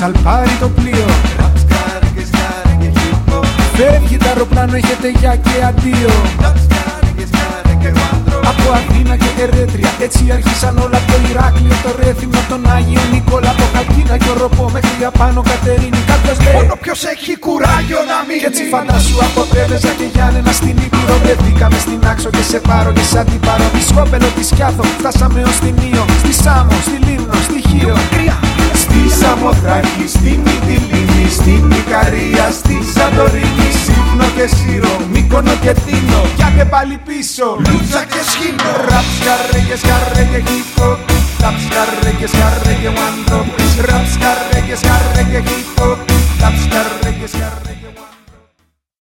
σαλπάρει το πλοίο. Φεύγει το αεροπλάνο, έχετε γεια και αντίο. Από Αθήνα και Ερέτρια, έτσι άρχισαν όλα. Το Ηράκλειο, το Ρέθυμνο, τον Άγιο Νικόλα. Από Χαλκίνα και Οροπό μέχρι απάνω Κατερίνη. Κάποιος λέει μόνο ποιος έχει κουράγιο να μείνει. Κι έτσι φαντάσου από Πρέβεζα και Γιάννενα στην Ήπειρο. Βρεθήκαμε στην Άξο και σε πάρω και σαν την πάρω. Τη Σκόπελο, τη Σκιάθο, φτάσαμε ως την Ήο. Στη Σάμο, στη Λίμνο, στη Χίο. Στη Σαμοθράκη, στη Μυτιλήνη, στην Ικαρία, στη Σαντορίνη. Σύφνο και Σύρο, Μύκονο και Τίνο. Κι άντε πάλι πίσω, Λούτσα και Σχήνο. Raps, carregues, carregue, hip hop. Raps, carregues, carregue, one drop. Raps, carregues, carregue, hip hop.